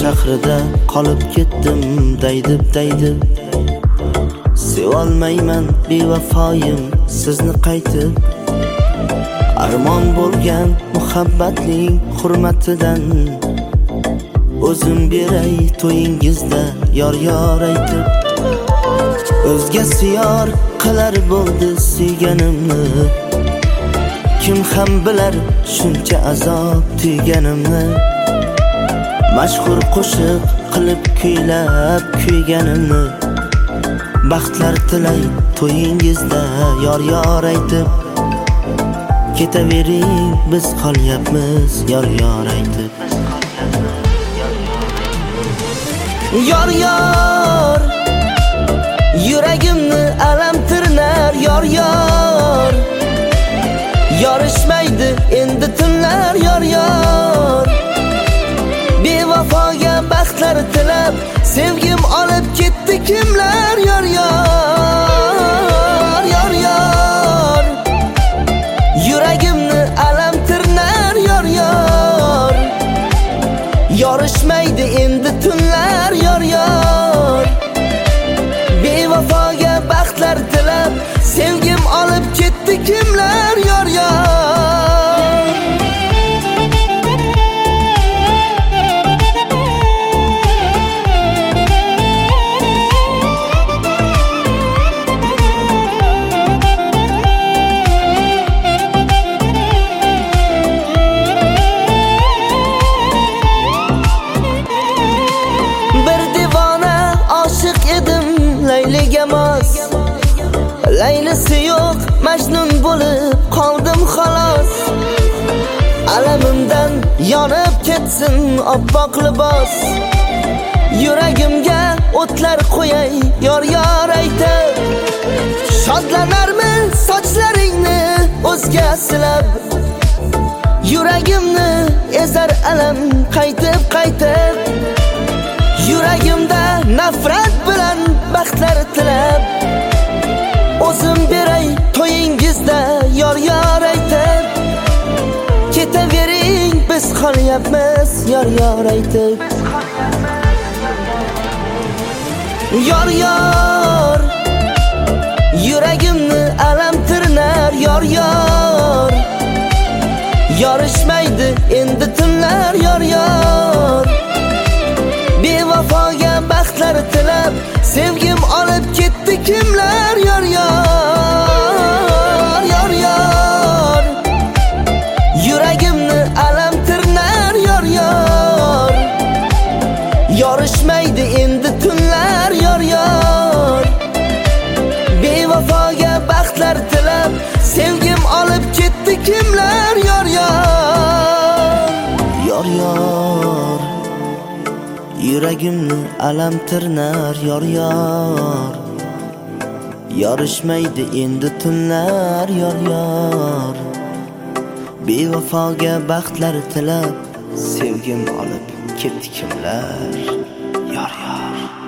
shahrida qolib ketdim daydib Sevolmayman bevafoyim sizni qaytib Armon bo'lgan muhabbatning hurmatidan O'zim beray to'yingizda yor aytib O'zgasi yor qilar bo'ldi suyganimni Kim ham bilar shuncha azob tuyganimni Mashhur qo'shiq qilib kuylab kuyganimni Baxtlar tilay to'yingizda yor aytib Ketavering biz qolyapmiz yor aytib Yor yuragimni alam tirnar yor Yorishmaydi endi tunlar yor Bevafoga baxtlar tilab sevgim olib ketdi kimlar yor Yuragimni alam tirnar yor Yorishmaydi endi tunlar yor Bevafoga baxtlar tilab sevgim olib ketdi kimlar yor Laylisi yo'q majnun bo'lib qoldim xolos Alamimdan yonib ketsin oppoq libos Yuragimga o'tlar qo'yay yor aytib Shodlanarmi sochlaringni o'zga silab Yuragimni ezar alam qaytib Yuragimda nafrat bilan baxtlar tilab O'zim beray to'yingizda yor aytib Ketavering biz qolyapmiz yor aytib Yor yuragimni alam tirnar yor Yorishmaydi endi tunlar yor Bevafoga baxtlar tilab sevgim olib ketdi kimlar yor Yuragimni alam tirnar yor Yorishmaydi endi tunlar yor Bevafoga baxtlar tilab sevgim olib ketdi kimlar yor Yuragimni alam tirnar yor Yorishmaydi endi tunlar yor Bevafoga baxtlar tilab sevgim olib ketdi kimlar yor